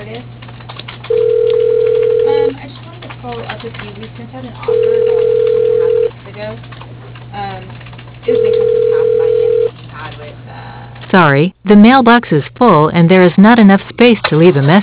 artist. I just wanted to follow up with you. We sent out an offer about 2.5 weeks ago. It was based on some past financing you had with, Sorry, the mailbox is full and there is not enough space to leave a message.